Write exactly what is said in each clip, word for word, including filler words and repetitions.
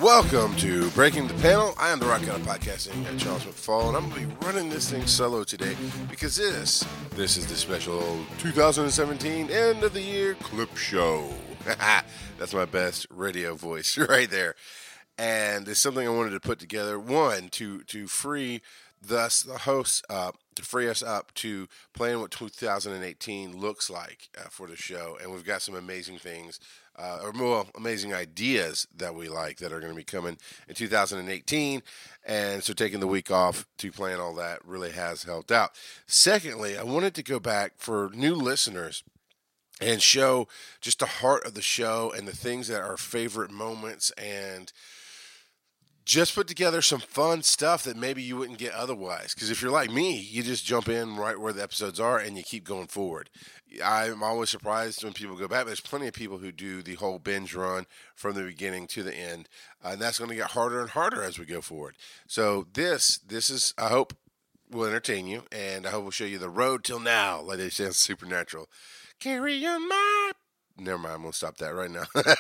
Welcome to Breaking the Panel. I am the Rock Out of Podcasting at Charles McFall, and I'm going to be running this thing solo today because this, this is the special two thousand seventeen end of the year clip show. That's my best radio voice right there. And it's something I wanted to put together, one, to, to free thus the hosts up, to free us up to plan what two thousand eighteen looks like uh, for the show. And we've got some amazing things, uh, or more amazing ideas that we like that are going to be coming in two thousand eighteen. And so taking the week off to plan all that really has helped out. Secondly, I wanted to go back for new listeners and show just the heart of the show and the things that are favorite moments, and just put together some fun stuff that maybe you wouldn't get otherwise. Because if you're like me, you just jump in right where the episodes are and you keep going forward. I'm always surprised when people go back. But there's plenty of people who do the whole binge run from the beginning to the end. Uh, and that's going to get harder and harder as we go forward. So this, this is, I hope, will entertain you. And I hope we'll show you the road till now, like they say in Supernatural. Carry on my... Never mind, I'm going to stop that right now.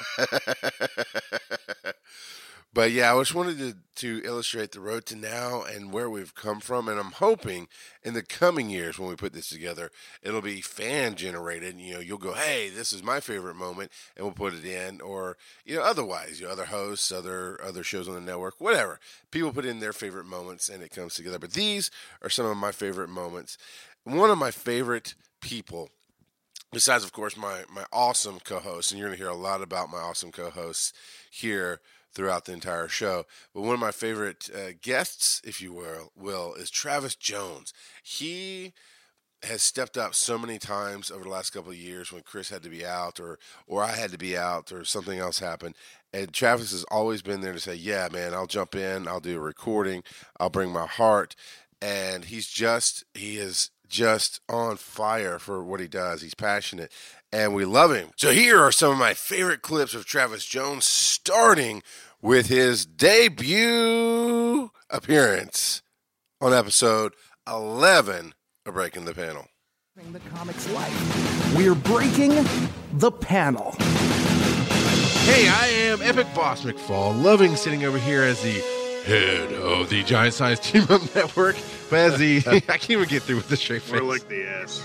But yeah, I just wanted to, to illustrate the road to now and where we've come from. And I'm hoping in the coming years when we put this together, it'll be fan generated. You know, you'll go, hey, this is my favorite moment, and we'll put it in. Or, you know, otherwise, you know, other hosts, other other shows on the network, whatever. People put in their favorite moments and it comes together. But these are some of my favorite moments. One of my favorite people, besides, of course, my, my awesome co-hosts, and you're going to hear a lot about my awesome co-hosts here throughout the entire show. But one of my favorite uh, guests, if you will, will, is Travis Jones. He has stepped up so many times over the last couple of years when Chris had to be out or or I had to be out or something else happened. And Travis has always been there to say, yeah, man, I'll jump in. I'll do a recording. I'll bring my heart. And he's just, he is just on fire for what he does. He's passionate, and we love him. So here are some of my favorite clips of Travis Jones, starting with his debut appearance on episode eleven of Breaking the Panel. The comics life. We're breaking the panel. Hey, I am Epic Boss McFall, loving sitting over here as the head of the Giant Size Team Up Network, but as the I can't even get through with the straight face. More like the ass.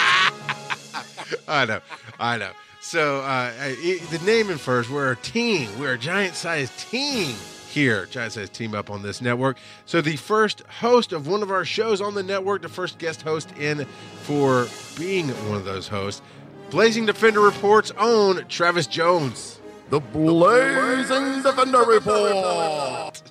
I know, I know. So uh, I, the name infers we're a team. We're a giant-sized team here, giant-sized team up on this network. So the first host of one of our shows on the network, the first guest host in for being one of those hosts, Blazing Defender Report's own Travis Jones. The Blazing Defender Report.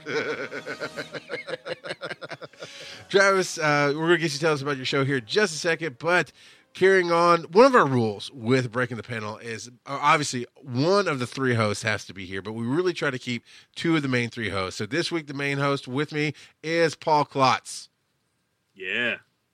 Travis, uh, we're going to get you to tell us about your show here in just a second, but carrying on, one of our rules with Breaking the Panel is uh, obviously one of the three hosts has to be here, but we really try to keep two of the main three hosts. So this week, the main host with me is Paul Klotz. Yeah.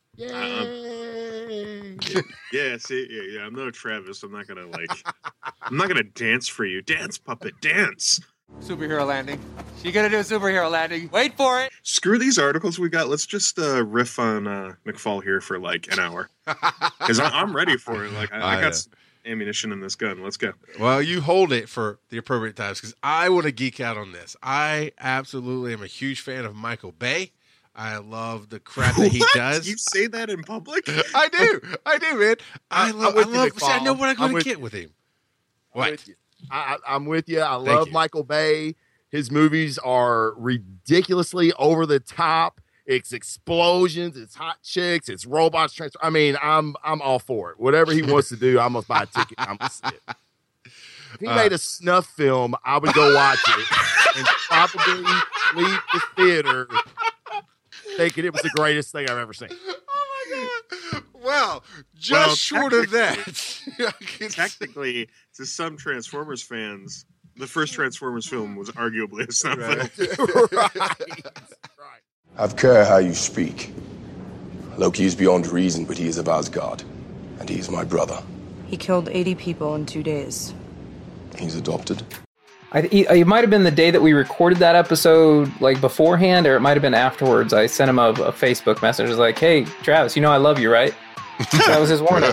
Yay! Uh, yeah, see, yeah, yeah, I'm no Travis. I'm not gonna like, I'm not gonna dance for you. Dance, puppet, dance. Superhero landing. She gonna do a superhero landing. Wait for it. Screw these articles we got. Let's just uh, riff on uh, McFall here for like an hour, because I'm ready for it. Like I, I, I got some ammunition in this gun. Let's go. Well, you hold it for the appropriate times, because I want to geek out on this. I absolutely am a huge fan of Michael Bay. I love the crap that he what? does. You say that in public? I do. I do, man. I I'm love. with I you, love. McFall. See, I know what I'm going I'm to with get you. with him. I'm What? with you. I, I- I'm with you. I Thank love you. Michael Bay. His movies are ridiculously over the top. It's explosions. It's hot chicks. It's robots. Trans- I mean, I'm I'm all for it. Whatever he wants to do, I'm gonna buy a ticket. I'm gonna see it. If he Uh, made a snuff film, I would go watch it and probably leave the theater thinking it was the greatest thing I've ever seen. Oh my god! Well, just Well, short of that. I can say- Technically, to some Transformers fans, the first Transformers film was arguably a snuff Right. film. right. Right. I've care how you speak. Loki is beyond reason, but he is of Asgard, and he is my brother. He killed eighty people in two days. He's adopted. I, it might have been the day that we recorded that episode, like beforehand, or it might have been afterwards. I sent him a, a Facebook message. I was like, "Hey, Travis, you know I love you, right?" That was his warning.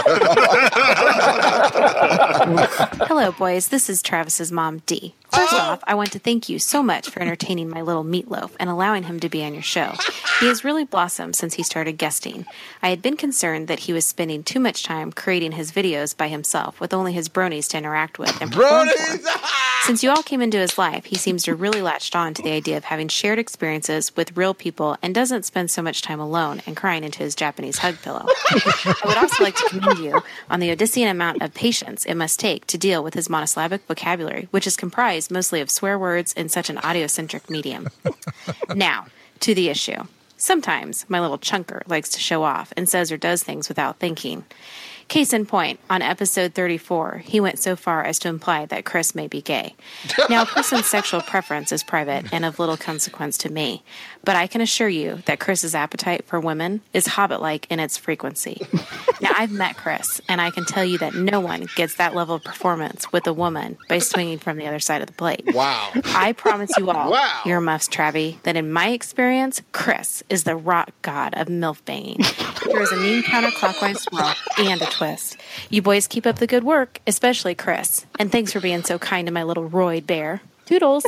Hello, boys. This is Travis's mom, Dee. First off, I want to thank you so much for entertaining my little meatloaf and allowing him to be on your show. He has really blossomed since he started guesting. I had been concerned that he was spending too much time creating his videos by himself with only his bronies to interact with and perform for. Since you all came into his life, he seems to really latched on to the idea of having shared experiences with real people and doesn't spend so much time alone and crying into his Japanese hug pillow. I would also like to commend you on the Odyssean amount of patience it must take to deal with his monosyllabic vocabulary, which is comprised mostly of swear words in such an audio-centric medium. Now, to the issue. Sometimes my little chunker likes to show off and says or does things without thinking. Case in point, on episode thirty-four, he went so far as to imply that Chris may be gay. Now, a person's sexual preference is private and of little consequence to me, but I can assure you that Chris's appetite for women is hobbit-like in its frequency. Now, I've met Chris, and I can tell you that no one gets that level of performance with a woman by swinging from the other side of the plate. Wow. I promise you all, wow. Your muffs, Travie, that in my experience, Chris is the rock god of MILF banging. There is a mean counterclockwise swirl and a twist. You boys keep up the good work, especially Chris. And thanks for being so kind to my little Roy bear. Toodles.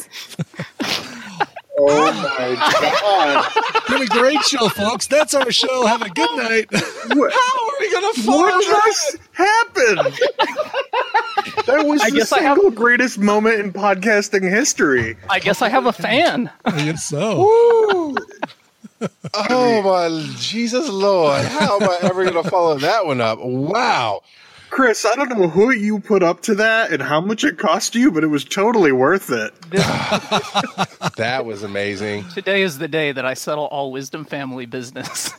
Oh my God. Been a great show, folks. That's our show. Have a good night. What? How are we going to follow What just happened? That was I the guess I single have- greatest moment in podcasting history. I guess I have a fan. I guess so. Woo. Oh, my Jesus Lord. How am I ever going to follow that one up? Wow. Chris, I don't know who you put up to that and how much it cost you, but it was totally worth it. That was amazing. Today is the day that I settle all Wisdom family business.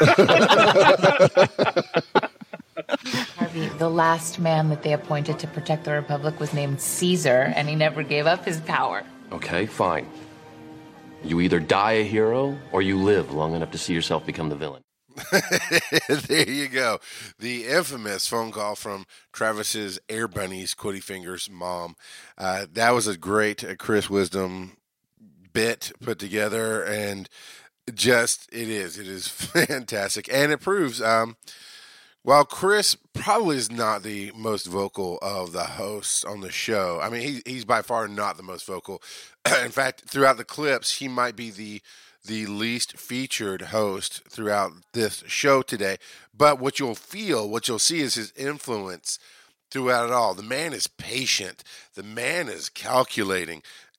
Harvey, the last man that they appointed to protect the Republic was named Caesar, and he never gave up his power. Okay, fine. You either die a hero or you live long enough to see yourself become the villain. There you go. The infamous phone call from Travis's Air Bunnies, Quitty Fingers mom. Uh, that was a great uh, Chris Wisdom bit put together, and just it is. It is fantastic. And it proves, um, while Chris probably is not the most vocal of the hosts on the show, I mean, he, he's by far not the most vocal. In fact, throughout the clips, he might be the the least featured host throughout this show today. But what you'll feel, what you'll see is his influence throughout it all. The man is patient. The man is calculating.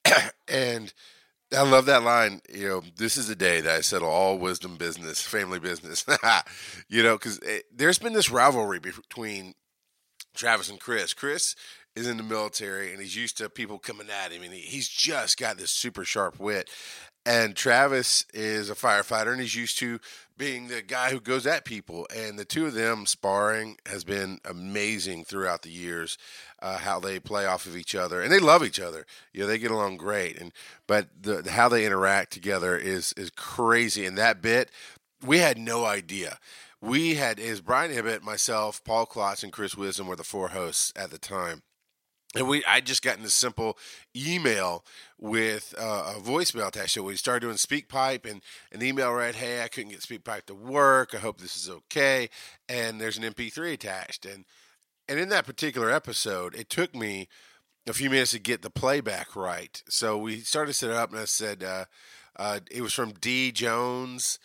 And I love that line, you know, this is the day that I settle all wisdom business, family business. You know, because there's been this rivalry between Travis and Chris. Chris is in the military, and he's used to people coming at him, and he, he's just got this super sharp wit. And Travis is a firefighter, and he's used to being the guy who goes at people. And the two of them sparring has been amazing throughout the years, uh, how they play off of each other. And they love each other. You know, they get along great. And But the, how they interact together is is crazy. And that bit, we had no idea. We had, is Brian Ibbett, myself, Paul Klotz, and Chris Wisdom were the four hosts at the time. And we, I just got in this simple email with uh, a voicemail attached to it. We started doing SpeakPipe, and an email read, hey, I couldn't get SpeakPipe to work. I hope this is okay. And there's an M P three attached. And and in that particular episode, it took me a few minutes to get the playback right. So we started to set it up, and I said uh, uh, it was from D. Jones,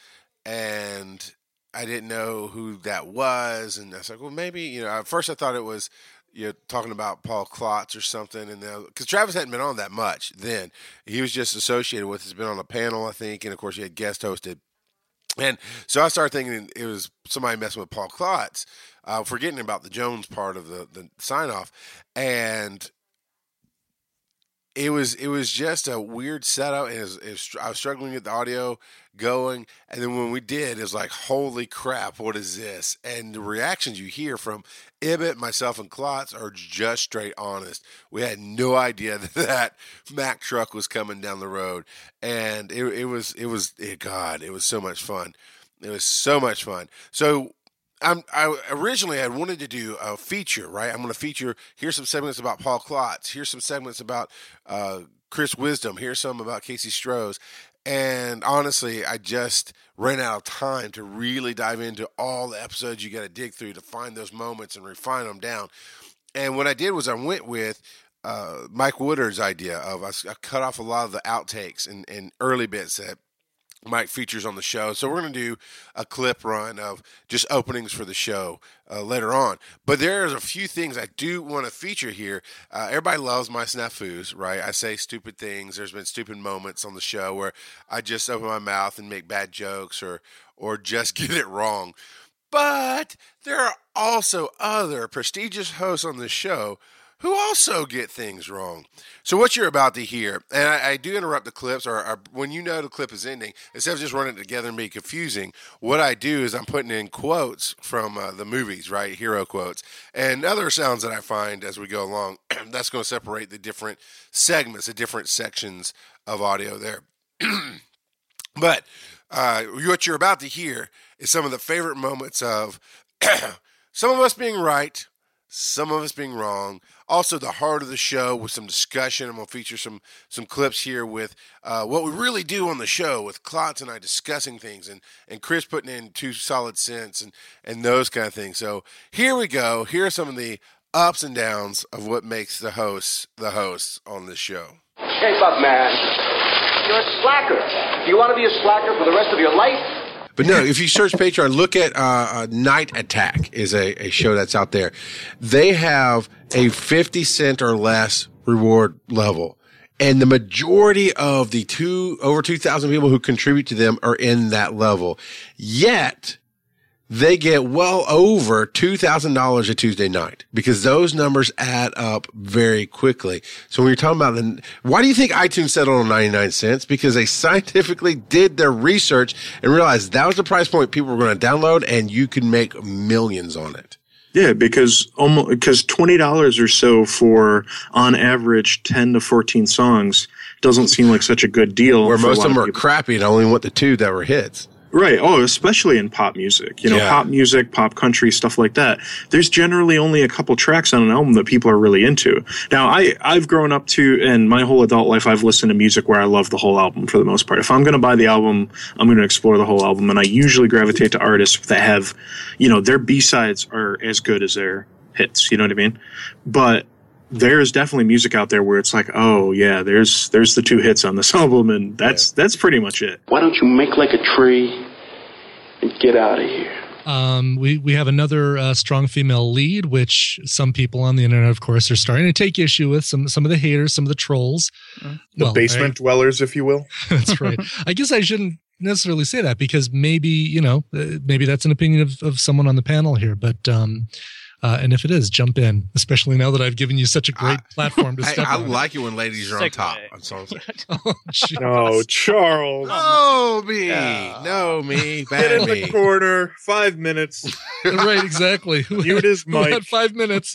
and I didn't know who that was. And I was like, well, maybe, you know, at first I thought it was, you know, talking about Paul Klotz or something, and because Travis hadn't been on that much then, he was just associated with. He's been on a panel, I think, and of course he had guest hosted. And so I started thinking it was somebody messing with Paul Klotz, uh, forgetting about the Jones part of the, the sign off, and it was it was just a weird setup. And it was, it was, I was struggling to get the audio going, and then when we did, it was like, holy crap, what is this? And the reactions you hear from Ibbett, myself, and Klotz are just straight honest. We had no idea that that Mack truck was coming down the road, and it, it was it was it, God, it was so much fun. It was so much fun. So I'm, I originally I wanted to do a feature, right? I'm going to feature, here's some segments about Paul Klotz. Here's some segments about uh, Chris Wisdom. Here's some about Casey Strohs. And honestly, I just ran out of time to really dive into all the episodes you got to dig through to find those moments and refine them down. And what I did was I went with uh, Mike Woodard's idea of I, I cut off a lot of the outtakes and, and early bits that Mike features on the show. So we're going to do a clip run of just openings for the show uh, later on. But there's a few things I do want to feature here. Uh, everybody loves my snafus, right? I say stupid things. There's been stupid moments on the show where I just open my mouth and make bad jokes or or just get it wrong. But there are also other prestigious hosts on the show who also get things wrong. So what you're about to hear, and I, I do interrupt the clips, or, or when you know the clip is ending, instead of just running it together and being confusing, what I do is I'm putting in quotes from uh, the movies, right, hero quotes, and other sounds that I find as we go along. That's going to separate the different segments, the different sections of audio there. But uh, what you're about to hear is some of the favorite moments of some of us being right, some of us being wrong. Also, the heart of the show with some discussion. I'm going to feature some some clips here with uh, what we really do on the show with Klotz and I discussing things and, and Chris putting in two solid cents and, and those kind of things. So here we go. Here are some of the ups and downs of what makes the hosts the hosts on this show. Shape up, man. You're a slacker. Do you want to be a slacker for the rest of your life? But no, if you search Patreon, look at uh, uh, Night Attack is a, a show that's out there. They have a fifty cent or less reward level. And the majority of the two over two thousand people who contribute to them are in that level. Yet they get well over two thousand dollars a Tuesday night because those numbers add up very quickly. So when you're talking about the, why do you think iTunes settled on ninety-nine cents? Because they scientifically did their research and realized that was the price point people were going to download and you could make millions on it. Yeah, because almost because twenty dollars or so for on average ten to fourteen songs doesn't seem like such a good deal. Where most of them of are people. crappy and I only want the two that were hits. Right. Oh, especially in pop music, you know, Yeah. pop music, pop country, stuff like that. There's generally only a couple tracks on an album that people are really into. Now, I, I've grown up to, and my whole adult life, I've listened to music where I love the whole album for the most part. If I'm going to buy the album, I'm going to explore the whole album. And I usually gravitate to artists that have, you know, their B-sides are as good as their hits. You know what I mean? But there is definitely music out there where it's like, oh yeah, there's there's the two hits on this album, and that's yeah. that's pretty much it. Why don't you make like a tree and get out of here? Um, we we have another uh, strong female lead, which some people on the internet, of course, are starting to take issue with. Some some of the haters, some of the trolls, the well, basement I, dwellers, if you will. That's right. I guess I shouldn't necessarily say that because maybe you know uh, maybe that's an opinion of of someone on the panel here, but. Um, Uh, and if it is, jump in, especially now that I've given you such a great I, platform to step I, I on. like it when ladies are on top. On songs. oh, no, Charles. No, me. Yeah. No, me. Bad Get in me. the corner. Five minutes. Right, exactly. Mute his mic. Had five minutes.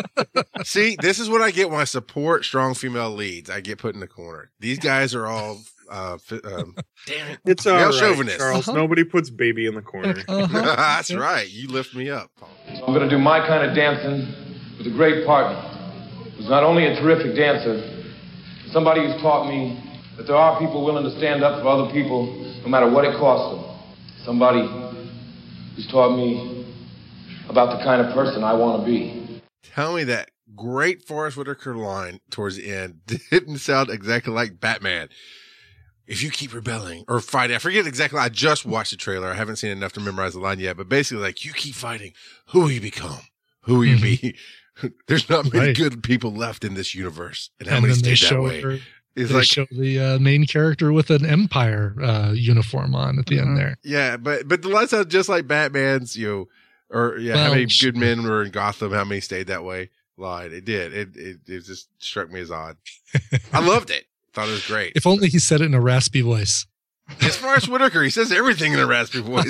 See, this is what I get when I support strong female leads. I get put in the corner. These guys are all... Uh, um, damn it. It's all Male right, chauvinist. Charles. Uh-huh. Nobody puts baby in the corner. Uh-huh. That's right. You lift me up. I'm going to do my kind of dancing with a great partner who's not only a terrific dancer, but somebody who's taught me that there are people willing to stand up for other people no matter what it costs them. Somebody who's taught me about the kind of person I want to be. Tell me that great Forrest Whitaker line towards the end didn't sound exactly like Batman. If you keep rebelling or fighting, I forget exactly. I just watched the trailer. I haven't seen enough to memorize the line yet, but basically like, you keep fighting. Who will you become? Who will you be? There's not many Right. good people left in this universe. And how And many then they stayed that show way? her, It's they like, show the uh, main character with an Empire uh, uniform on at the end there. yeah, but, but the line sounds just like Batman's, you know, or yeah, how Well, many sh- good men were in Gotham? How many stayed that way? Line. It did. It, it, it just struck me as odd. I loved it. Thought it was great. If only he said it in a raspy voice. As far as Whitaker, he says everything in a raspy voice.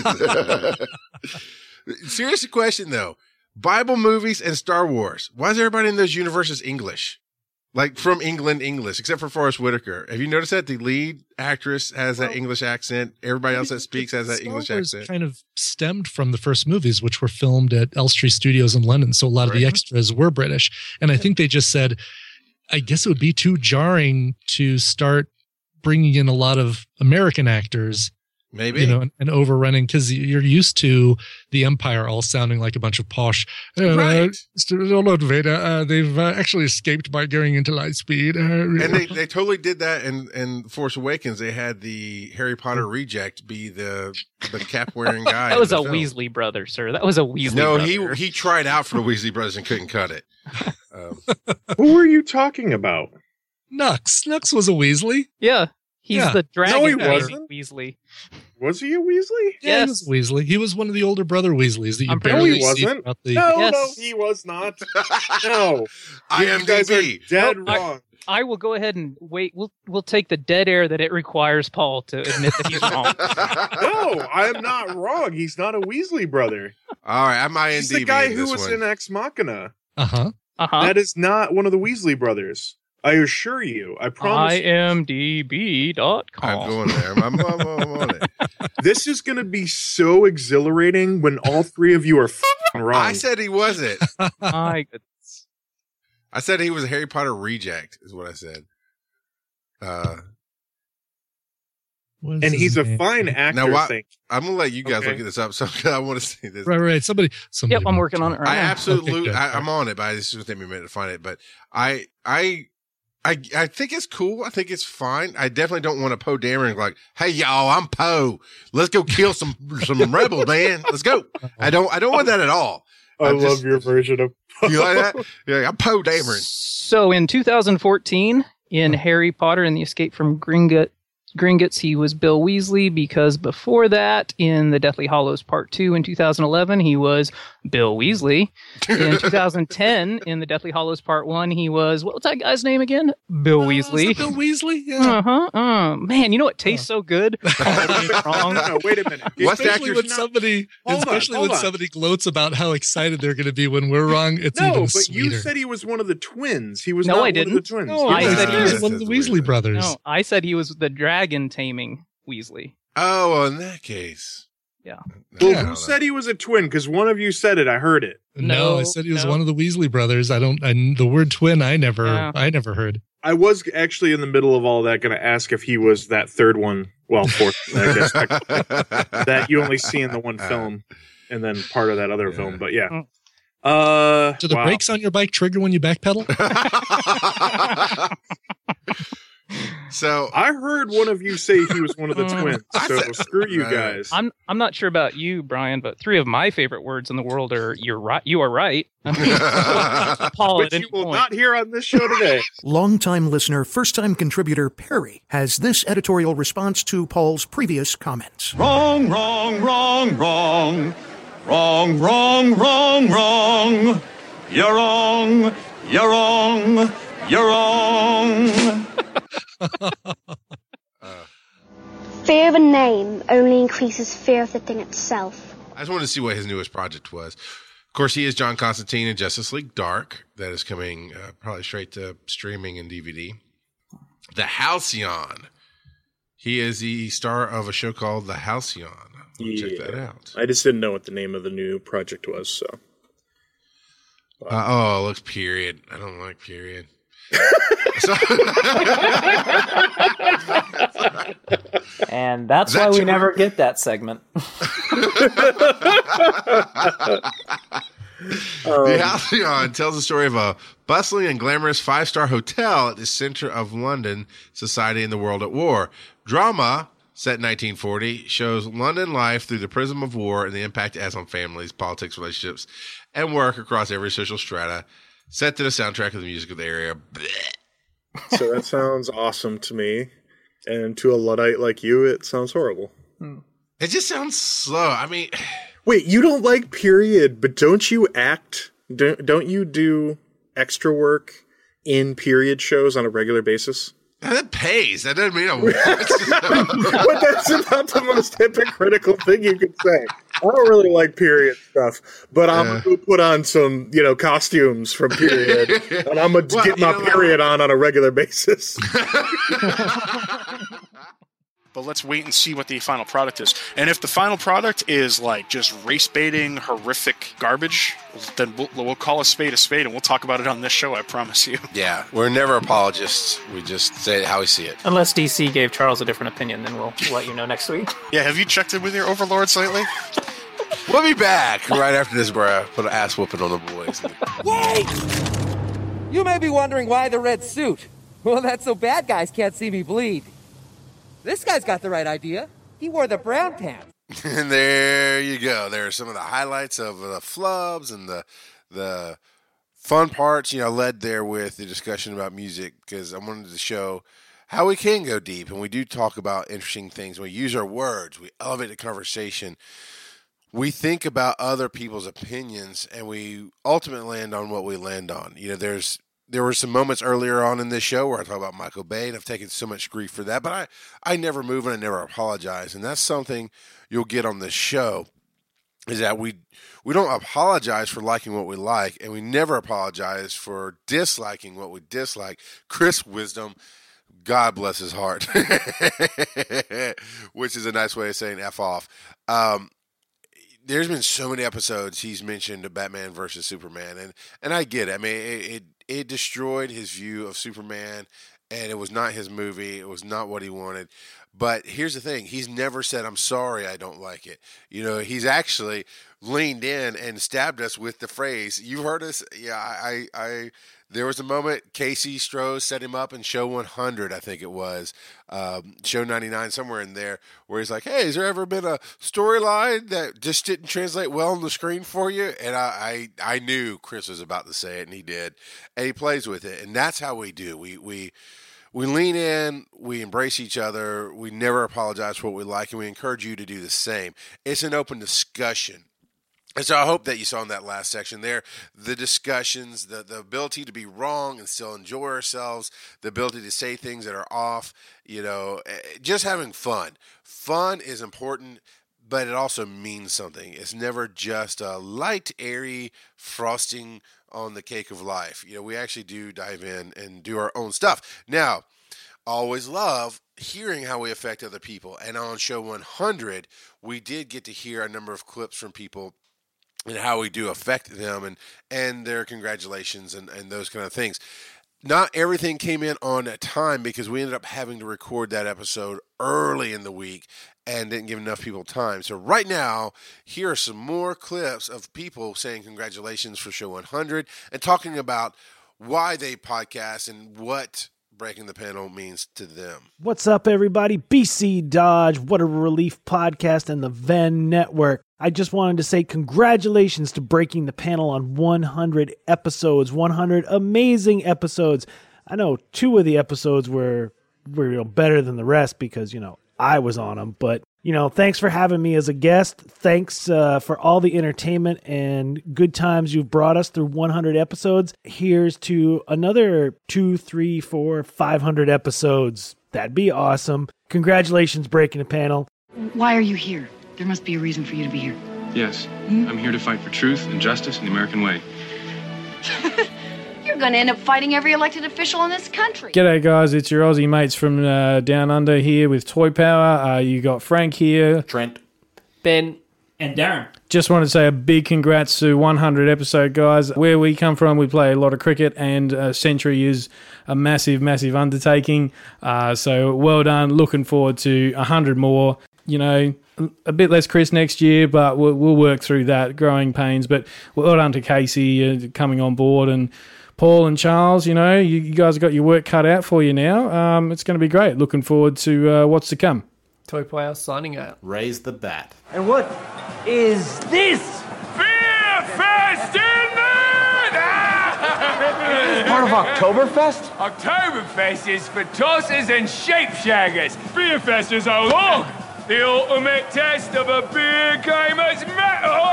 Serious question though. Bible movies and Star Wars. Why is everybody in those universes English? Like from England, English, except for Forrest Whitaker. Have you noticed that the lead actress has that English accent? Everybody else that speaks has that Star English Wars accent. kind of stemmed from the first movies, which were filmed at Elstree Studios in London. So a lot of the extras were British. And I think they just said, I guess it would be too jarring to start bringing in a lot of American actors. Maybe. You know, and, and overrunning, because you're used to the Empire all sounding like a bunch of posh. Uh, Right. Uh, Lord Vader, uh, they've uh, actually escaped by going into light speed. Uh, And they, they totally did that in, in Force Awakens. They had the Harry Potter reject be the the cap wearing guy. That was in a the film. Weasley brother, sir. That was a Weasley No, brother. he he tried out for the Weasley brothers and couldn't cut it. Um, Who are you talking about? Nux. Nux was a Weasley. Yeah. He's Yeah. the dragon No, he baby wasn't. Weasley. Was he a Weasley? Yeah, he Yes. was a Weasley. He was one of the older brother Weasleys that you I'm pretty barely No, he see wasn't. throughout the. No, Yes. no, he was not. No. You guys are IMDb. dead Nope, I- wrong. I will go ahead and wait. We'll we'll take the dead air that it requires Paul to admit that he's wrong. No, I am not wrong. He's not a Weasley brother. All right, I'm IMDb. He's the guy who this was one. in Ex Machina. Uh huh. Uh huh. That is not one of the Weasley brothers. I assure you. I promise. I M D B dot com. I'm going there. I'm, I'm, I'm, I'm on it. This is going to be so exhilarating when all three of you are f***ing wrong. I said he wasn't. My goodness. I said he was a Harry Potter reject, is what I said. Uh, What is and his he's a name? fine actor. now, why, Thank I'm going to let you guys Okay. look at this up. So I want to see this. Right, right. Somebody. somebody Yep, I'm working on it right I now. absolutely, Okay, good. I, I'm on it, but I just going to take me a minute to find it. But I, I, I, I think it's cool. I think it's fine. I definitely don't want to Poe Dameron like, hey y'all, I'm Poe. Let's go kill some some rebels, man. Let's go. I don't, I don't want that at all. I I'm love just- your version of. You like that? Yeah, I'm Poe Dameron. So in two thousand fourteen, in Harry Potter and the Escape from Gringotts, Gringotts, he was Bill Weasley, because before that, in the Deathly Hallows Part two in two thousand eleven, he was Bill Weasley. In two thousand ten, in the Deathly Hallows Part one, he was, what was that guy's name again? Bill Oh, is Weasley. that Bill Weasley. Yeah. Uh-huh. Uh, man, you know what tastes so good? Wrong. No, no, wait a minute. What's the Especially actor's when name? somebody, Hold on, especially hold when on. somebody gloats about how excited they're going to be when we're wrong. It's No, even but sweeter. you said he was one of the twins. He was No, not I one of didn't. the twins. no, I I said he he was was- one of the That's Weasley weird. brothers. No, I said he was the dragon taming Weasley. Oh, well, in that case. Yeah. No, Well, I who don't said he was a twin? Because one of you said it. I heard it. No, No, I said he was no. one of the Weasley brothers. I don't. I, the word twin, I never, Yeah. I never heard. I was actually in the middle of all that going to ask if he was that third one. Well, fourth, I guess, that you only see in the one film, and then part of that other Yeah. film. But yeah. Mm. Uh, Do the wow. brakes on your bike trigger when you backpedal? So I heard one of you say he was one of the Mm. twins. I So said- screw you Right. guys. I'm I'm not sure about you, Brian, but three of my favorite words in the world are "you're right," "you are right." I mean, Paul, Which at any you will point. not hear on this show today. Longtime listener, first-time contributor Perry has this editorial response to Paul's previous comments. Wrong, wrong, wrong, wrong. Wrong, wrong, wrong, wrong. You're wrong. You're wrong. You're wrong. Fear of a name only increases fear of the thing itself. I just wanted to see what his newest project was. Of course, he is John Constantine in Justice League Dark. That is coming uh, probably straight to streaming and D V D. The Halcyon. He is the star of a show called The Halcyon. Yeah. Check that out. I just didn't know what the name of the new project was, so. Uh, oh, it looks period. I don't like period. So- And that's Is that why we true? never get that segment. The Halcyon tells the story of a bustling and glamorous five-star hotel at the center of London society and the world at war. Drama, set in nineteen forty, shows London life through the prism of war and the impact it has on families, politics, relationships, and work across every social strata, set to the soundtrack of the music of the area. Blech. So that sounds awesome to me. And to a Luddite like you, it sounds horrible. It just sounds slow. I mean... Wait, you don't like period, but don't you act? Don't, don't you do extra work in period shows on a regular basis? That pays. That doesn't mean I'm But that's about the most hypocritical thing you could say. I don't really like period stuff, but I'm Yeah. going to put on some, you know, costumes from period, and I'm going to Well, get you my know period on on a regular basis. But let's wait and see what the final product is. And if the final product is like just race baiting, horrific garbage, then we'll, we'll call a spade a spade and we'll talk about it on this show, I promise you. Yeah, we're never apologists. We just say how we see it. Unless D C gave Charles a different opinion, then we'll let you know next week. Yeah, have you checked in with your overlords lately? We'll be back right after this, bro. Put an ass whooping on the boys. Wait! You may be wondering why the red suit. Well, that's so bad guys can't see me bleed. This guy's got the right idea. He wore the brown pants. And there you go. There are some of the highlights of the flubs and the the fun parts, you know, led there with the discussion about music, because I wanted to show how we can go deep, and we do talk about interesting things. We use our words. We elevate the conversation. We think about other people's opinions, and we ultimately land on what we land on. You know, there's There were some moments earlier on in this show where I talk about Michael Bay, and I've taken so much grief for that, but I, I never move and I never apologize. And that's something you'll get on this show, is that we we don't apologize for liking what we like, and we never apologize for disliking what we dislike. Chris Wisdom, God bless his heart, which is a nice way of saying F off. Um, there's been so many episodes he's mentioned of Batman versus Superman, and, and I get it. I mean, it, it it destroyed his view of Superman, and it was not his movie. It was not what he wanted. But here's the thing. He's never said, I'm sorry, I don't like it. You know, he's actually leaned in and stabbed us with the phrase. You've heard us. Yeah, I, I, there was a moment Casey Stroh set him up in show one hundred, I think it was, um, show ninety-nine, somewhere in there, where he's like, hey, has there ever been a storyline that just didn't translate well on the screen for you? And I, I, I knew Chris was about to say it, and he did. And he plays with it. And that's how we do. We, we, we lean in, we embrace each other, we never apologize for what we like, and we encourage you to do the same. It's an open discussion. And so I hope that you saw in that last section there, the discussions, the, the ability to be wrong and still enjoy ourselves, the ability to say things that are off, you know, just having fun. Fun is important, but it also means something. It's never just a light, airy frosting on the cake of life. You know, we actually do dive in and do our own stuff. Now, I always love hearing how we affect other people. And on show one hundred, we did get to hear a number of clips from people and how we do affect them, and, and their congratulations and, and those kind of things. Not everything came in on time, because we ended up having to record that episode early in the week and didn't give enough people time. So right now, here are some more clips of people saying congratulations for show one hundred and talking about why they podcast and what Breaking the Panel means to them. What's up, everybody? B C Dodge, What a Relief Podcast, and the Venn Network. I just wanted to say congratulations to Breaking the Panel on one hundred episodes, one hundred amazing episodes. I know two of the episodes were, were you know, better than the rest because, you know, I was on them. But, you know, thanks for having me as a guest. Thanks uh, for all the entertainment and good times you've brought us through one hundred episodes. Here's to another two, three, four, five hundred episodes. That'd be awesome. Congratulations, Breaking the Panel. Why are you here? There must be a reason for you to be here. Yes, I'm here to fight for truth and justice in the American way. You're going to end up fighting every elected official in this country. G'day, guys. It's your Aussie mates from uh, Down Under here with Toy Power. Uh, you got Frank here. Trent. Ben. And Darren. Just want to say a big congrats to one hundred episode, guys. Where we come from, we play a lot of cricket, and a century is a massive, massive undertaking. Uh, so well done. Looking forward to one hundred more. You know, a bit less Chris next year, but we'll, we'll work through that, growing pains. But well done to Casey uh, coming on board, and Paul and Charles. You know, you, you guys have got your work cut out for you now. Um, it's going to be great. Looking forward to uh, what's to come. Toy Power signing out. Raise the bat. And what is this? Fear Fest in This is part of Oktoberfest? Oktoberfest is for tossers and shapeshaggers. Beer Fest is a long, the ultimate test of a beer gamer's metal.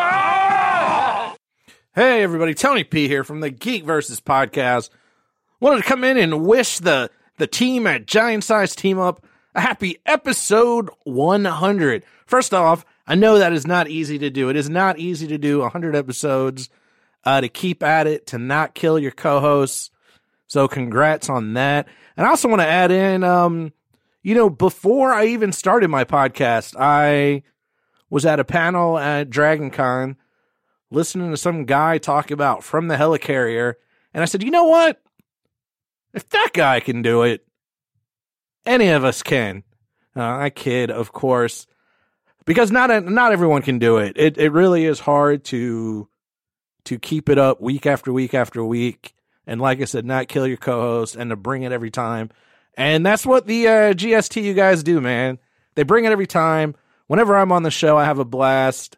Hey everybody, Tony P here from the Geek Versus podcast. Wanted to come in and wish the the team at Giant Size Team Up a happy episode one hundred. First off, I know that is not easy to do. It is not easy to do one hundred episodes, uh, to keep at it, to not kill your co-hosts. So congrats on that. And I also want to add in, um, you know, before I even started my podcast, I was at a panel at DragonCon listening to some guy talk about From the Helicarrier. And I said, you know what? If that guy can do it, any of us can. Uh, I kid, of course, because not not everyone can do it. It it really is hard to to keep it up week after week after week. And like I said, not kill your co-host and to bring it every time. And that's what the uh, G S T you guys do, man. They bring it every time. Whenever I'm on the show, I have a blast.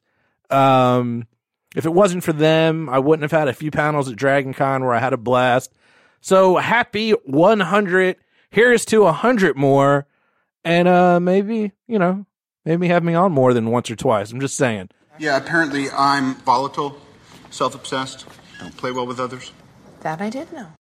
Um, if it wasn't for them, I wouldn't have had a few panels at DragonCon where I had a blast. So happy one hundred. Here's to one hundred more. And uh, maybe, you know, maybe have me on more than once or twice. I'm just saying. Yeah, apparently I'm volatile, self-obsessed, don't play well with others. That I did know.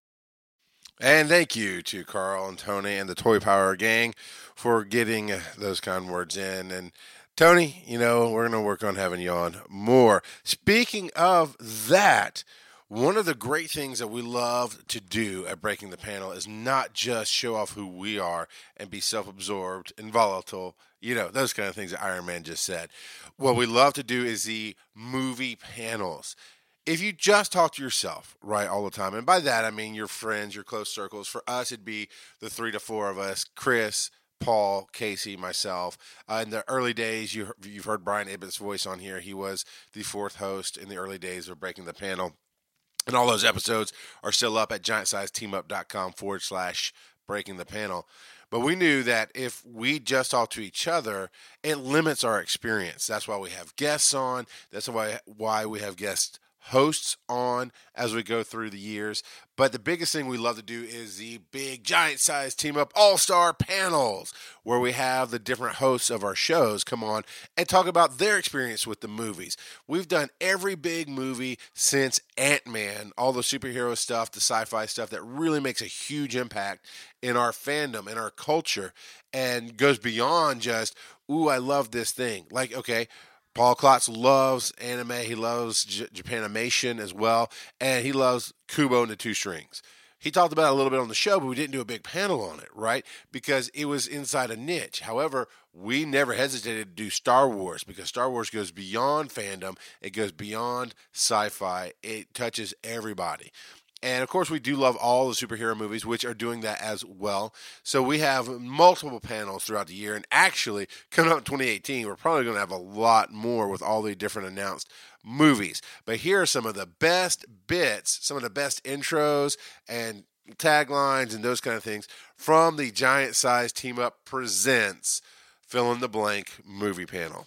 And thank you to Carl and Tony and the Toy Power gang for getting those kind words in. And Tony, you know, we're going to work on having you on more. Speaking of that, one of the great things that we love to do at Breaking the Panel is not just show off who we are and be self-absorbed and volatile, you know, those kind of things that Iron Man just said. What we love to do is the movie panels. If you just talk to yourself, right, all the time, and by that I mean your friends, your close circles. For us, it'd be the three to four of us, Chris, Paul, Casey, myself. Uh, in the early days, you, you've heard Brian Ibbott's voice on here. He was the fourth host in the early days of Breaking the Panel. And all those episodes are still up at giantsizeteamup.com forward slash breaking the panel. But we knew that if we just talk to each other, it limits our experience. That's why we have guests on. That's why why we have guest hosts on as we go through the years. But the biggest thing we love to do is the big giant size team up all-star panels where we have the different hosts of our shows come on and talk about their experience with the movies. We've done every big movie since Ant-Man, all the superhero stuff, the sci-fi stuff that really makes a huge impact in our fandom, in our culture, and goes beyond just, ooh, I love this thing. Like, okay, Paul Klotz loves anime. He loves J- Japanimation as well. And he loves Kubo and the Two Strings. He talked about it a little bit on the show, but we didn't do a big panel on it, right? Because it was inside a niche. However, we never hesitated to do Star Wars because Star Wars goes beyond fandom. It goes beyond sci-fi. It touches everybody. And, of course, we do love all the superhero movies, which are doing that as well. So we have multiple panels throughout the year. And actually, coming up in twenty eighteen, we're probably going to have a lot more with all the different announced movies. But here are some of the best bits, some of the best intros and taglines and those kind of things from the Giant Size Team Up Presents Fill in the Blank movie panel.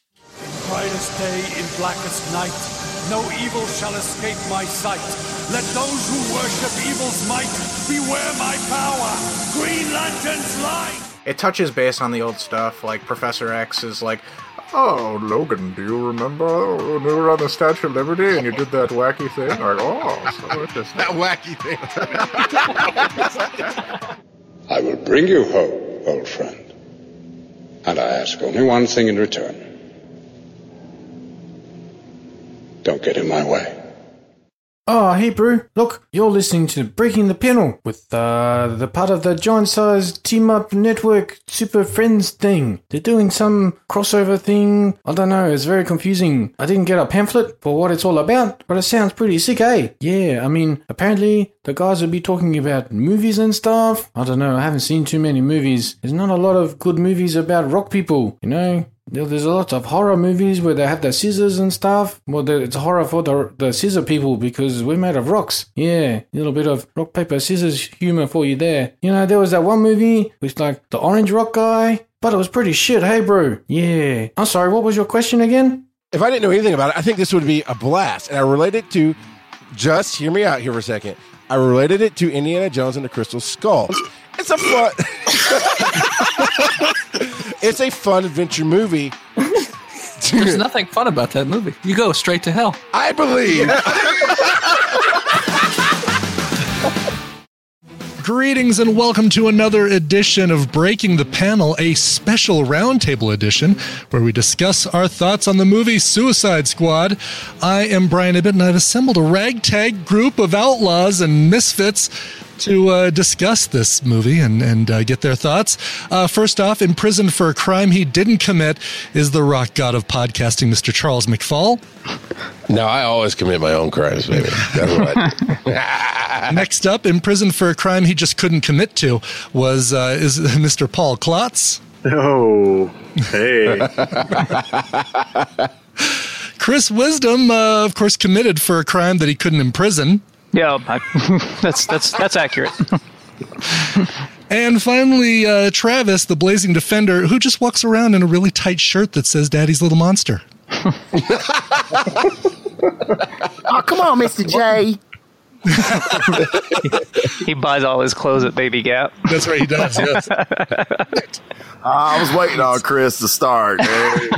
Brightest day in blackest night, no evil shall escape my sight. Let those who worship evil's might beware my power. Green Lantern's light. It touches base on the old stuff, like Professor X is like, oh, Logan, do you remember when we were on the Statue of Liberty and you did that wacky thing? Like, oh, so interesting. That wacky thing. I will bring you hope, old friend. And I ask only one thing in return. Don't get in my way. Oh, hey, bro. Look, you're listening to Breaking the Panel with uh, the part of the Giant Size Team Up Network Super Friends thing. They're doing some crossover thing. I don't know. It's very confusing. I didn't get a pamphlet for what it's all about, but it sounds pretty sick, eh? Yeah, I mean, apparently the guys will be talking about movies and stuff. I don't know. I haven't seen too many movies. There's not a lot of good movies about rock people, you know? There's a lot of horror movies where they have the scissors and stuff. Well, it's horror for the, the scissor people because we're made of rocks. Yeah, a little bit of rock, paper, scissors humor for you there. You know, there was that one movie with like the orange rock guy, but it was pretty shit, hey bro. Yeah. I'm sorry, what was your question again? If I didn't know anything about it, I think this would be a blast. And I related to, just hear me out here for a second. I related it to Indiana Jones and the Crystal Skull. It's a fun... It's a fun adventure movie. There's nothing fun about that movie. You go straight to hell. I believe. Greetings and welcome to another edition of Breaking the Panel, a special roundtable edition where we discuss our thoughts on the movie Suicide Squad. I am Brian Ibbett, and I've assembled a ragtag group of outlaws and misfits to uh, discuss this movie and, and uh, get their thoughts. Uh, first off, imprisoned for a crime he didn't commit is the rock god of podcasting, Mister Charles McFall. No, I always commit my own crimes, baby. That's right. Next up, imprisoned for a crime he just couldn't commit to was uh, is Mister Paul Klotz. Oh, hey. Chris Wisdom, uh, of course, committed for a crime that he couldn't imprison. Yeah, I, that's that's that's accurate. And finally, uh, Travis, the blazing defender, who just walks around in a really tight shirt that says "Daddy's Little Monster." Oh, come on, Mister J. He buys all his clothes at Baby Gap. That's right, he does, yes. I was waiting on Chris to start. You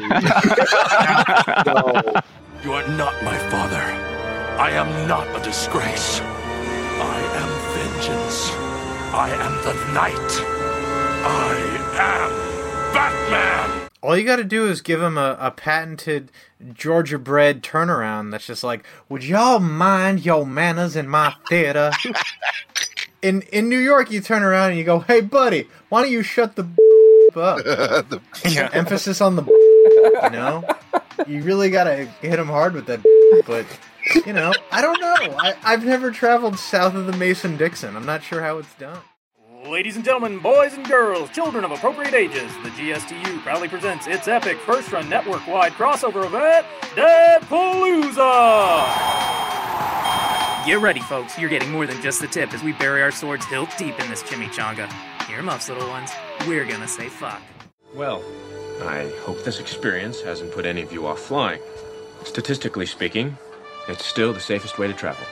are not my father. I am not a disgrace. I am vengeance. I am the knight. I am Batman. All you got to do is give him a, a patented Georgia bred turnaround that's just like, would y'all mind your manners in my theater? in in New York, you turn around and you go, hey, buddy, why don't you shut the up? The- Yeah, emphasis on the you know? You really got to hit him hard with that but, you know, I don't know. I, I've never traveled south of the Mason-Dixon. I'm not sure how it's done. Ladies and gentlemen, boys and girls, children of appropriate ages, the G S T U proudly presents its epic first-run network-wide crossover event, Deadpalooza! Get ready, folks. You're getting more than just the tip as we bury our swords hilt deep in this chimichanga. Earmuffs, little ones. We're gonna say fuck. Well, I hope this experience hasn't put any of you off flying. Statistically speaking, it's still the safest way to travel.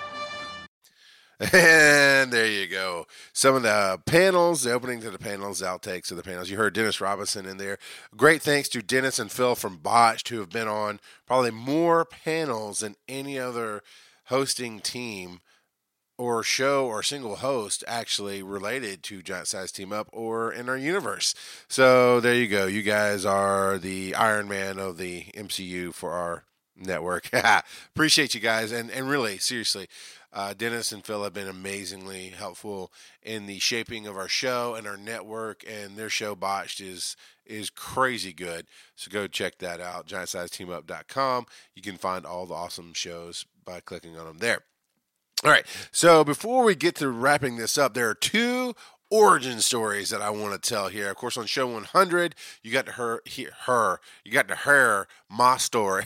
And there you go. Some of the panels, the opening to the panels, outtakes of the panels. You heard Dennis Robinson in there. Great thanks to Dennis and Phil from Botched, who have been on probably more panels than any other hosting team or show or single host actually related to Giant Size Team Up or in our universe. So there you go. You guys are the Iron Man of the M C U for our network. Appreciate you guys. And, and really, seriously, Uh, Dennis and Phil have been amazingly helpful in the shaping of our show and our network, and their show Botched is is crazy good. So go check that out, giant size team up dot com. You can find all the awesome shows by clicking on them there. All right, so before we get to wrapping this up, there are two origin stories that I want to tell here. Of course, on show one hundred, you got to her, hear her, you got to hear my story.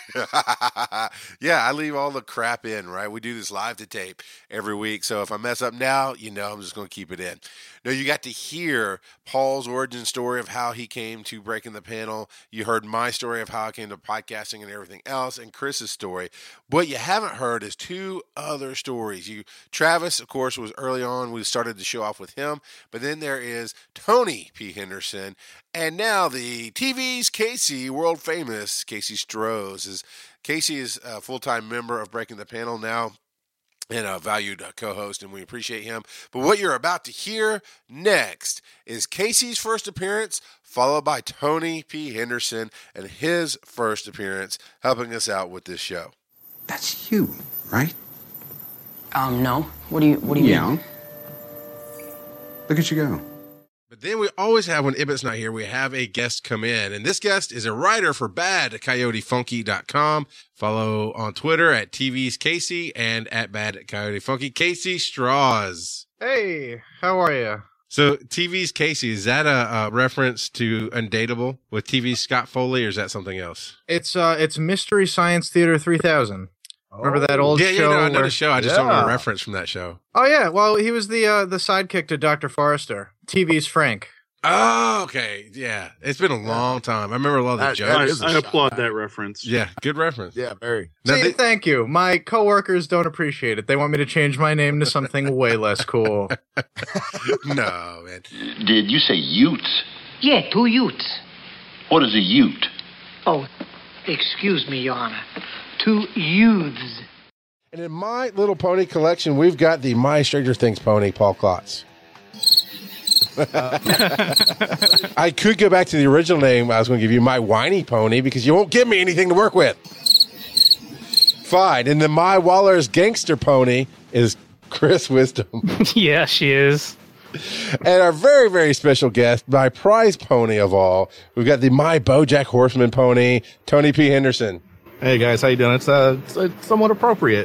Yeah, I leave all the crap in, right? We do this live to tape every week, so if I mess up now, you know I'm just going to keep it in. No, you got to hear Paul's origin story of how he came to Breaking the Panel. You heard my story of how I came to podcasting and everything else, and Chris's story. What you haven't heard is two other stories. You, Travis, of course, was early on. We started the show off with him, but then there is Tony P. Henderson, and now the T V's Casey, world famous Casey Strohs. Is Casey is a full-time member of Breaking the Panel now, and a valued co-host, and we appreciate him. But what you're about to hear next is Casey's first appearance, followed by Tony P. Henderson and his first appearance, helping us out with this show. That's you, right? Um, no. What do you, what do you yeah. mean? Look at you go. But then we always have, when Ibbett's not here, we have a guest come in. And this guest is a writer for bad coyote funky dot com. Follow on Twitter at T V's Casey and at Bad Coyote Funky. Casey Straws. Hey, how are you? So T V's Casey, is that a, a reference to Undateable with T V's Scott Foley, or is that something else? It's uh, it's Mystery Science Theater three thousand. Remember that old yeah, show? Yeah, no, I know where... the show. I just yeah. don't know a reference from that show. Oh, yeah. Well, he was the uh, the sidekick to Doctor Forrester. T V's Frank. Oh, okay. Yeah. It's been a long time. I remember a lot of the That- jokes. that is I applaud that reference. Yeah, good reference. Yeah, very. Now, See, they- thank you. My coworkers don't appreciate it. They want me to change my name to something way less cool. No, man. Did you say Utes? Yeah, two Utes. What is a Ute? Oh, excuse me, Your Honor. Two youths. And in My Little Pony collection, we've got the My Stranger Things pony, Paul Klotz. I could go back to the original name. I was going to give you My Whiny Pony because you won't give me anything to work with. Fine. And then My Waller's Gangster Pony is Chris Wisdom. Yeah, she is. And our very, very special guest, my prize pony of all, we've got the My BoJack Horseman pony, Tony P. Henderson. Hey guys, how you doing? It's uh, it's, it's somewhat appropriate.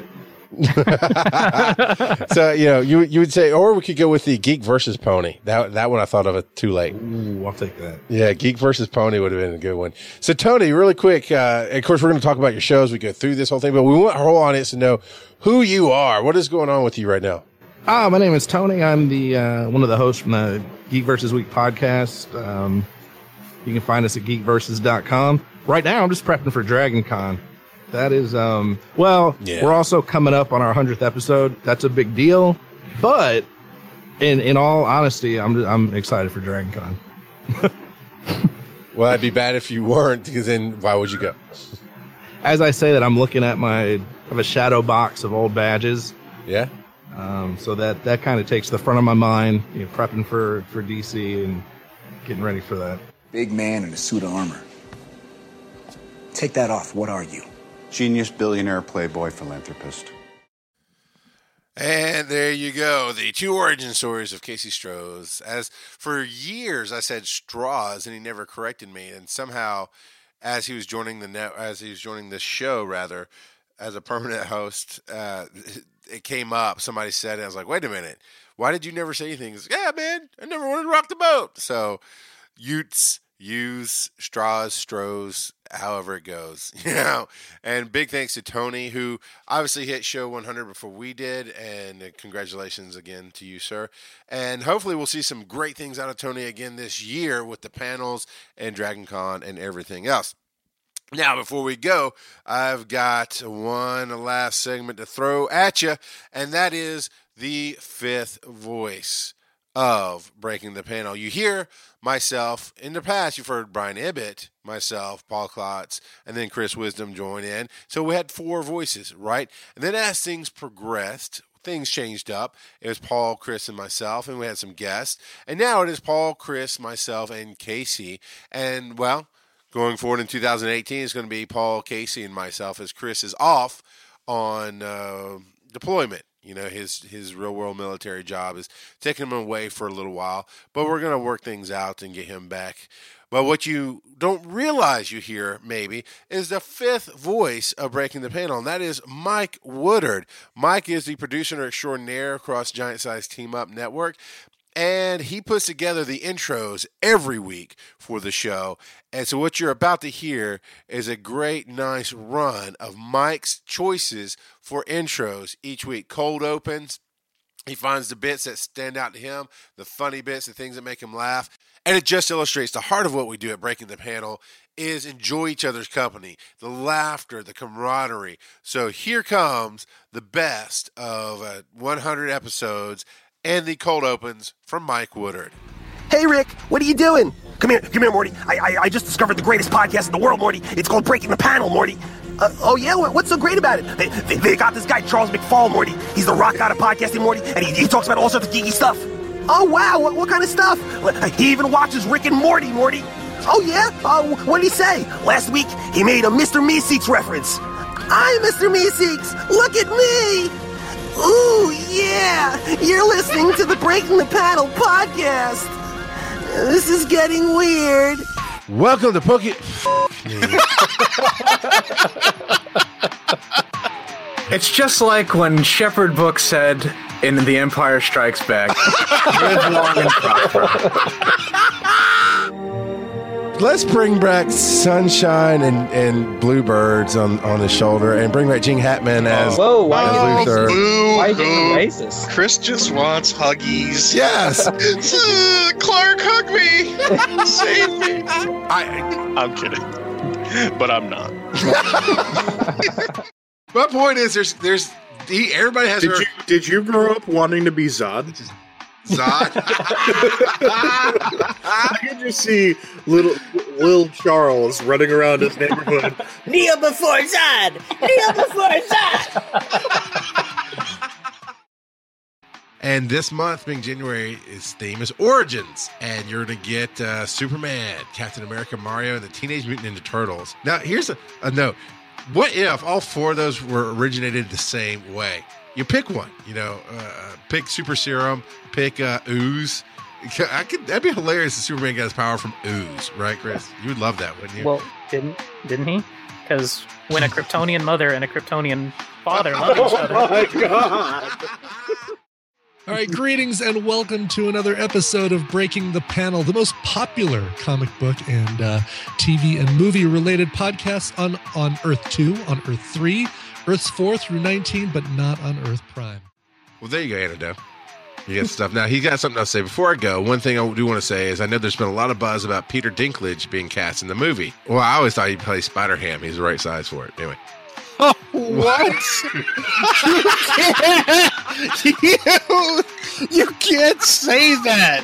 So you know, you you would say, or we could go with the Geek versus Pony. That that one I thought of it too late. Ooh, I'll take that. Yeah, Geek versus Pony would have been a good one. So Tony, really quick, uh, of course we're going to talk about your shows. We go through this whole thing, but we want our whole audience to know who you are. What is going on with you right now? Ah, my name is Tony. I'm the uh, one of the hosts from the Geek versus Week podcast. Um, you can find us at geek versus dot com. Right now, I'm just prepping for Dragon Con. That is, um, well, yeah. We're also coming up on our hundredth episode. That's a big deal. But in in all honesty, I'm I'm excited for Dragon Con. Well, it'd be bad if you weren't, because then why would you go? As I say that, I'm looking at my I have a shadow box of old badges. Yeah. Um, so that, that kind of takes the front of my mind, you know, prepping for, for D C and getting ready for that. Big man in a suit of armor. Take that off. What are you? Genius, billionaire, playboy, philanthropist. And there you go, the two origin stories of Casey Strohs. As for years I said Straws, and he never corrected me. And somehow, as he was joining the net, as he was joining the show, rather, as a permanent host, uh, it came up. Somebody said it. I was like, wait a minute. Why did you never say anything? He's like, yeah, man, I never wanted to rock the boat. So, Utes, Use, Straws, Strohs, however it goes, you know. And big thanks to Tony, who obviously hit show one hundred before we did. And congratulations again to you, sir. And hopefully we'll see some great things out of Tony again this year with the panels and Dragon Con and everything else. Now, before we go, I've got one last segment to throw at you, and that is the fifth voice of Breaking the Panel. You hear myself. In the past, you've heard Brian Ibbett, myself, Paul Klotz, and then Chris Wisdom join in. So we had four voices, right? And then as things progressed, things changed up. It was Paul, Chris, and myself, and we had some guests. And now it is Paul, Chris, myself, and Casey. And, well, going forward in two thousand eighteen, it's going to be Paul, Casey, and myself, as Chris is off on uh, deployment. You know, his his real-world military job is taking him away for a little while. But we're going to work things out and get him back. But what you don't realize you hear, maybe, is the fifth voice of Breaking the Panel, and that is Mike Woodard. Mike is the producer extraordinaire across Giant Size Team Up Network. And he puts together the intros every week for the show. And so what you're about to hear is a great, nice run of Mike's choices for intros each week. Cold opens. He finds the bits that stand out to him, the funny bits, the things that make him laugh. And it just illustrates the heart of what we do at Breaking the Panel is enjoy each other's company, the laughter, the camaraderie. So here comes the best of uh, one hundred episodes and the cold opens from Mike Woodard. Hey, Rick, what are you doing? Come here, come here, Morty. I, I, I just discovered the greatest podcast in the world, Morty. It's called Breaking the Panel, Morty. Uh, oh, yeah? What's so great about it? They, they, they got this guy, Charles McFall, Morty. He's the rock god of podcasting, Morty, and he, he talks about all sorts of geeky stuff. Oh, wow, what, what kind of stuff? He even watches Rick and Morty, Morty. Oh, yeah? Uh, what did he say? Last week, he made a Mister Meeseeks reference. I'm Mister Meeseeks. Look at me. Ooh, yeah! You're listening to the Breaking the Panel podcast. This is getting weird. Welcome to Poke. It's just like when Shepard Book said in The Empire Strikes Back, live long and prosper. Let's bring back Sunshine and, and Bluebirds on, on the shoulder and bring back Gene Hackman as, Whoa, why as Luther. Why are you being racist? Chris just wants huggies. Yes. uh, Clark, hug me. Save me. I, I'm kidding. But I'm not. My point is there's there's he, everybody has did her. You, did you grow up wanting to be Zod? Zod. I can just see little Lil Charles running around his neighborhood. Kneel before Zod! Kneel before Zod! And this month, being January, its theme is Origins. And you're going to get uh, Superman, Captain America, Mario, and the Teenage Mutant Ninja Turtles. Now, here's a, a note. What if all four of those were originated the same way? You pick one, you know, uh, pick Super Serum, pick uh, Ooze. I could, that'd be hilarious if Superman got his power from Ooze, right, Chris? You would love that, wouldn't you? Well, didn't didn't he? Because when a Kryptonian mother and a Kryptonian father love each other. Oh my god! All right, greetings and welcome to another episode of Breaking the Panel, the most popular comic book and uh, T V and movie related podcast on, on Earth two, on Earth three, Earths four through nineteen, but not on Earth Prime. Well, there you go, Antidote. You get stuff. Now, he's got something else to say. Before I go, one thing I do want to say is I know there's been a lot of buzz about Peter Dinklage being cast in the movie. Well, I always thought he'd play Spider-Ham. He's the right size for it. Anyway. Oh, what? you, can't, you, you can't say that.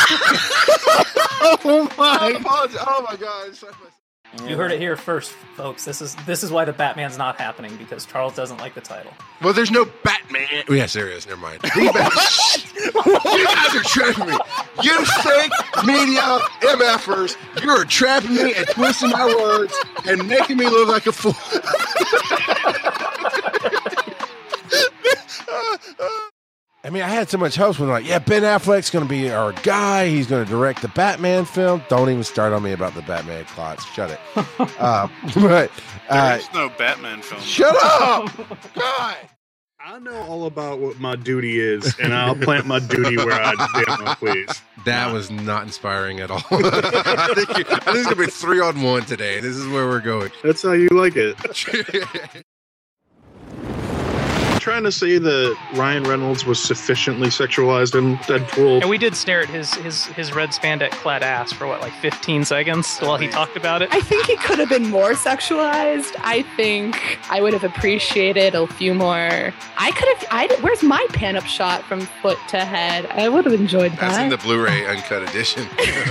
oh, my. Oh, my God. You heard it here first, folks. This is this is why the Batman's not happening, because Charles doesn't like the title. Well, there's no Batman. Oh, yes, there is. Never mind. You guys are trapping me. You fake media M F ers. You're trapping me and twisting my words and making me look like a fool. I mean, I had so much hopes when like, yeah, Ben Affleck's going to be our guy. He's going to direct the Batman film. Don't even start on me about the Batman plots. Shut it. uh, but uh, there's no Batman film. Shut up, God. I know all about what my duty is, and I'll plant my duty where I damn well please. That was not inspiring at all. I think, you, I think it's going to be three on one today. This is where we're going. That's how you like it. Trying to say that Ryan Reynolds was sufficiently sexualized in Deadpool. And we did stare at his his his red spandex clad ass for what, like fifteen seconds while he talked about it. I think he could have been more sexualized. I think I would have appreciated a few more. I could have. I where's my pan up shot from foot to head? I would have enjoyed that. That's in the Blu-ray uncut edition.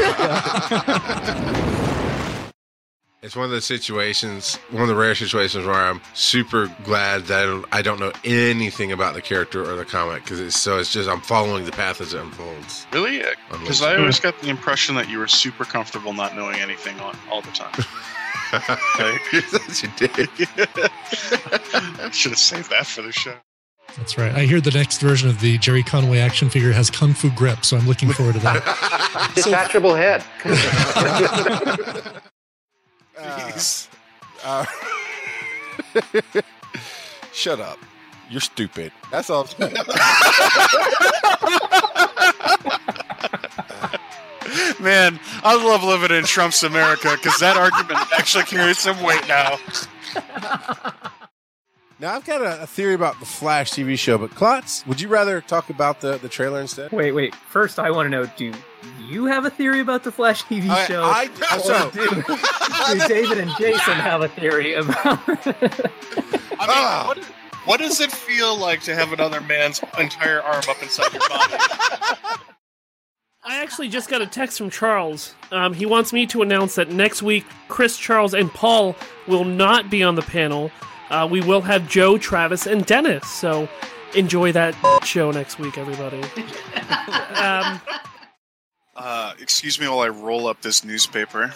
It's one of those situations, one of the rare situations where I'm super glad that I don't know anything about the character or the comic, because it's so it's just I'm following the path as it unfolds. Really? Because I always got the impression that you were super comfortable not knowing anything all, all the time. You're such a dick. Should have saved that for the show. That's right. I hear the next version of the Jerry Conway action figure has Kung Fu grip, so I'm looking forward to that. Detachable head. Jeez. Uh, uh, shut up. You're stupid. That's all I'm saying. Man, I love living in Trump's America, because that argument actually carries some weight now. Now, I've got a, a theory about the Flash T V show, but Klotz, would you rather talk about the, the trailer instead? Wait, wait. First, I want to know, do you have a theory about the Flash T V I, show? I, or so. do, do David and Jason have a theory about it? I mean, what, what does it feel like to have another man's entire arm up inside your body? I actually just got a text from Charles. Um, he wants me to announce that next week, Chris, Charles, and Paul will not be on the panel. Uh, we will have Joe, Travis, and Dennis. So enjoy that show next week, everybody. um, uh, excuse me while I roll up this newspaper.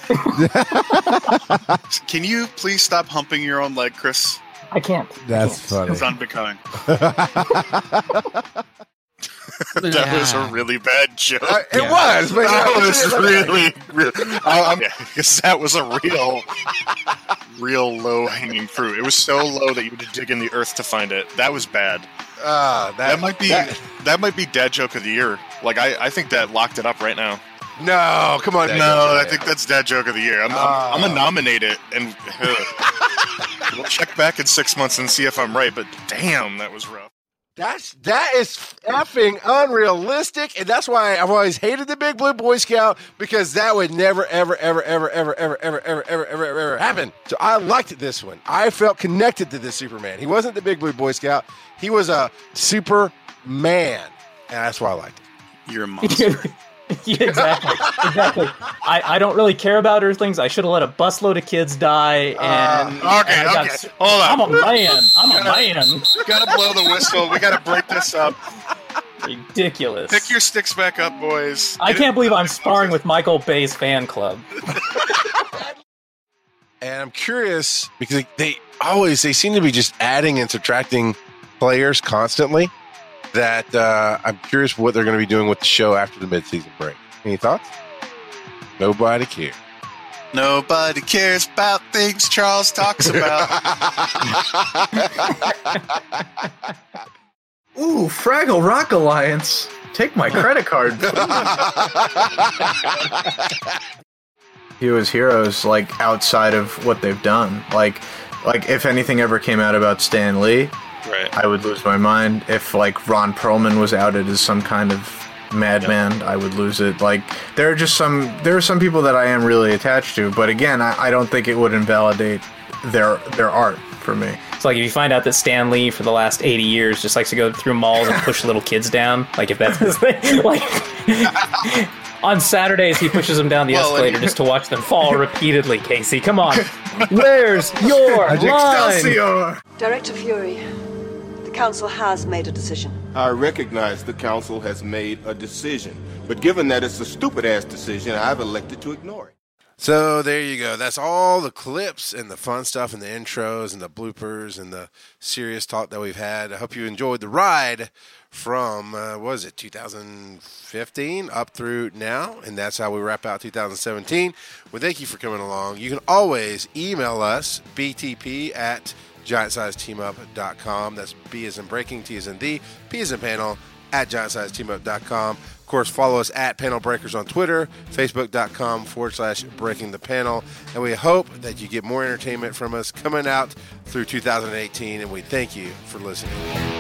Can you please stop humping your own leg, Chris? I can't. That's I can't. funny. It's unbecoming. That was a really bad joke. Uh, it yeah. was, but that was really, really. I, yeah, because that was a real, real low hanging fruit. It was so low that you had to dig in the earth to find it. That was bad. Uh, that, that might be that, that might be dad joke of the year. Like I, I think that locked it up right now. No, come on. No, I think that's dad joke of the year. I'm, uh, I'm, I'm gonna nominate it, and uh, we'll check back in six months and see if I'm right. But damn, that was rough. That's that is effing unrealistic, and that's why I've always hated the Big Blue Boy Scout, because that would never, ever, ever, ever, ever, ever, ever, ever, ever, ever, ever, ever happen. So I liked this one. I felt connected to this Superman. He wasn't the Big Blue Boy Scout. He was a Superman, and that's why I liked it. You're a monster. Yeah, exactly. Exactly. I, I don't really care about Earthlings. I should have let a busload of kids die. And uh, okay, and okay. Got, Hold on. I'm a man. I'm a gotta, man. Gotta blow the whistle. We gotta break this up. You ridiculous. Pick your sticks back up, boys. I can't believe I'm sparring with Michael Bay's fan club. And I'm curious because they always they seem to be just adding and subtracting players constantly. That uh, I'm curious what they're going to be doing with the show after the midseason break. Any thoughts? Nobody cares. Nobody cares about things Charles talks about. Ooh, Fraggle Rock Alliance. Take my credit card. He was heroes, like, outside of what they've done. Like, like if anything ever came out about Stan Lee, right. I would lose my mind. If, like, Ron Perlman was outed as some kind of madman, yep. I would lose it. Like, there are just some, there are some people that I am really attached to, but again, I, I don't think it would invalidate their their art for me. It's like if you find out that Stan Lee for the last eighty years just likes to go through malls and push little kids down, like if that's his thing, like on Saturdays he pushes them down the well, escalator and... just to watch them fall repeatedly. Casey, come on, where's your line? Director Fury, the council has made a decision. I recognize the council has made a decision, but given that it's a stupid-ass decision, I've elected to ignore it. So there you go. That's all the clips and the fun stuff and the intros and the bloopers and the serious talk that we've had. I hope you enjoyed the ride from, uh, what was it, two thousand fifteen up through now. And that's how we wrap out two thousand seventeen. Well, thank you for coming along. You can always email us, B T P at giant size team up dot com. That's B as in breaking, T as in the, P as in panel, at giant size team up dot com. Of course, follow us at Panel Breakers on Twitter, facebook.com forward slash breaking the panel. And we hope that you get more entertainment from us coming out through two thousand eighteen. And we thank you for listening.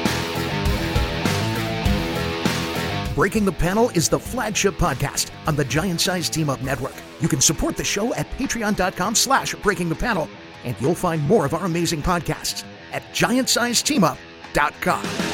Breaking the Panel is the flagship podcast on the Giant Size Team Up Network. You can support the show at patreon.com slash breaking the panel, and you'll find more of our amazing podcasts at giant size team up dot com.